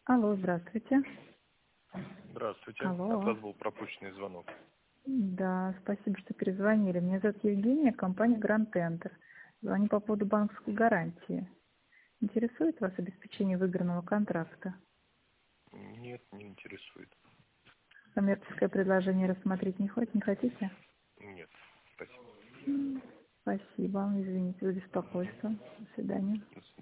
Алло, здравствуйте. Здравствуйте. От Алло. вас был пропущенный звонок. Да, спасибо, что перезвонили. Меня зовут Евгения, компания Grand Enter. Звоню по поводу банковской гарантии. Интересует вас обеспечение выигранного контракта? Нет, не интересует. Коммерческое предложение рассмотреть не хотите? Нет, спасибо. Спасибо. Извините за беспокойство. До свидания. До свидания.